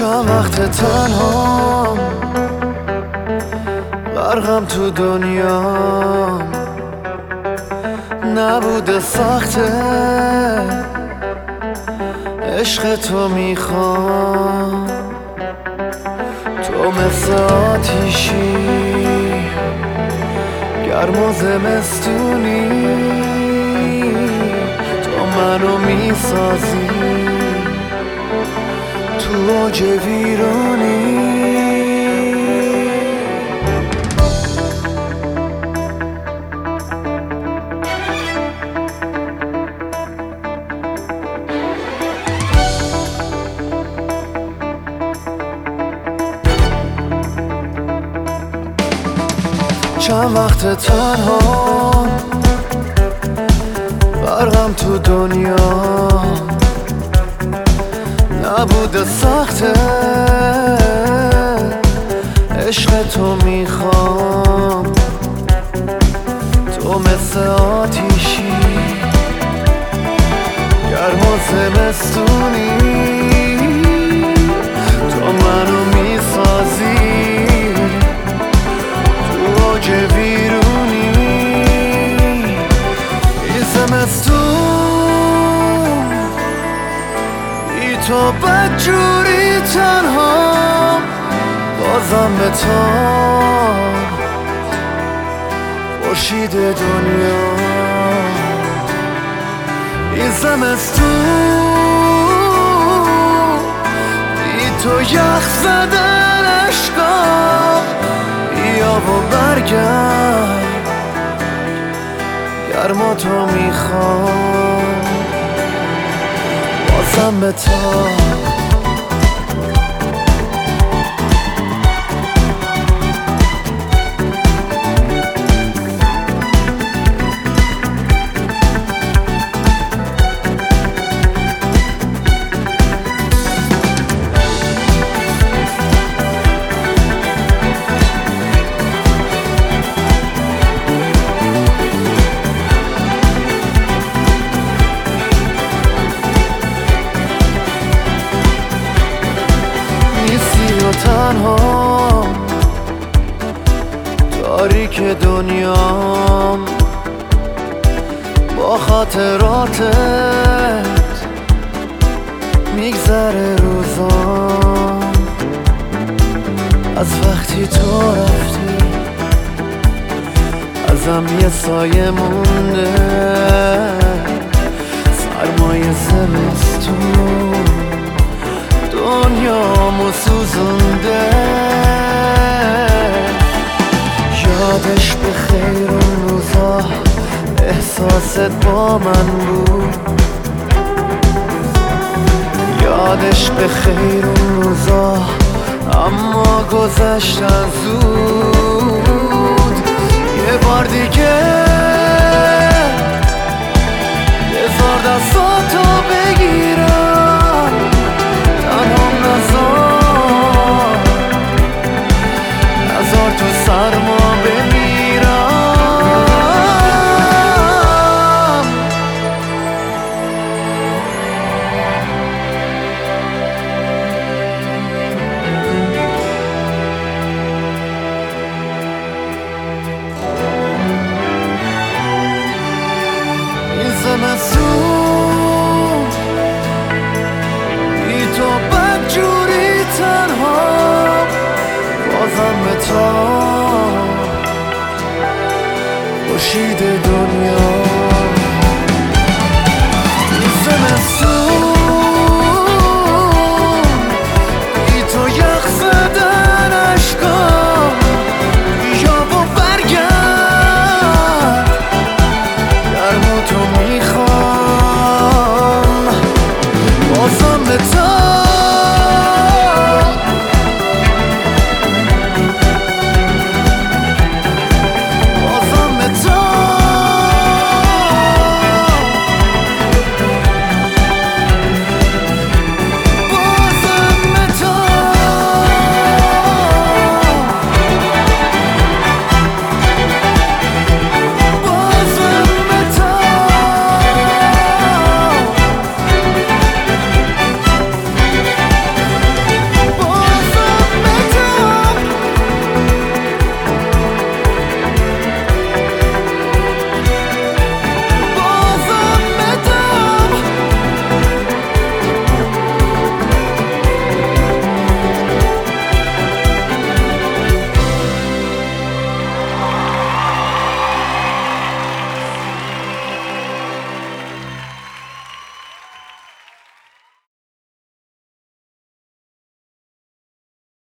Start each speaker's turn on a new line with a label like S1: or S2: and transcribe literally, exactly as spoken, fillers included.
S1: چند وقت تنها غرقم تو دنیا، نبوده سخته عشق تو میخوام. تو مثل آتیشی گرم و زمستونی، تو منو میسازی تو اوج ویرانی. چند وقت تنها غرقم تو دنیا، نبوده سخته عشق تو میخوام. تو مثل آتیشی گرم و زمستونی، تو منو میسازی تو اوج ویرونی. این زمستون بی تو بدجوری تنها، بازم به تو خورشید دنیا. این زمستون بی تو یخ زدن عشقا، بیا و برگرد گرما تو میخوام، بازم به تو. تنها تاریک دنیام، با خاطراتت میگذره روزام. از وقتی تو رفتی ازم یه سایه مونده، سرمایه زمستون دنیامو سوزونده. یادش به خیر اون روزا احساست با من بود، یادش به خیر اون روزا اما گذشتن زود. یه بار دیگه